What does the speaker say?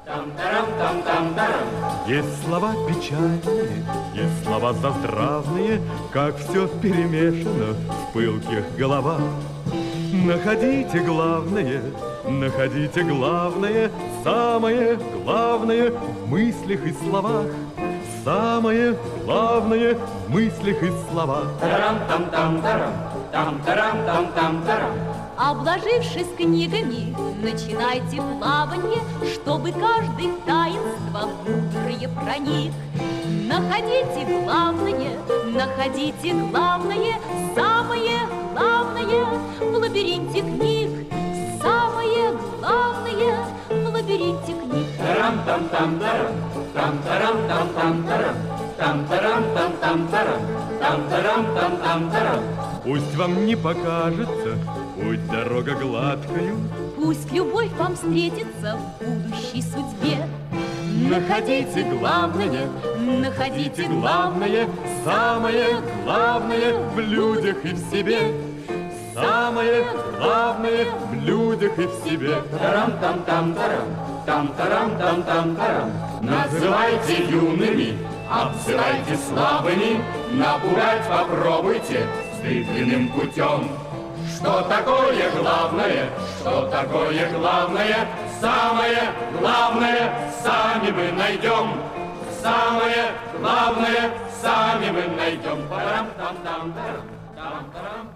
Есть слова печальные, есть слова заздравные, как все перемешано в пылких головах. Находите главное, самое главное в мыслях и словах. Самое главное в мыслях и словах. Обложившись книгами, начинайте плавание, чтобы каждый в таинство мудрые проник. Находите главное, самое главное в лабиринте книг. Самое главное в лабиринте книг. Пусть вам не покажется путь дорога гладкою, пусть любовь вам встретится в будущей судьбе. находите главное, самое главное в людях и в себе. Самое главное в людях и в себе. Называйте юными, обзывайте слабыми, напугать попробуйте стыдным путем. Что такое главное, самое главное сами мы найдем. Самое главное сами мы найдем.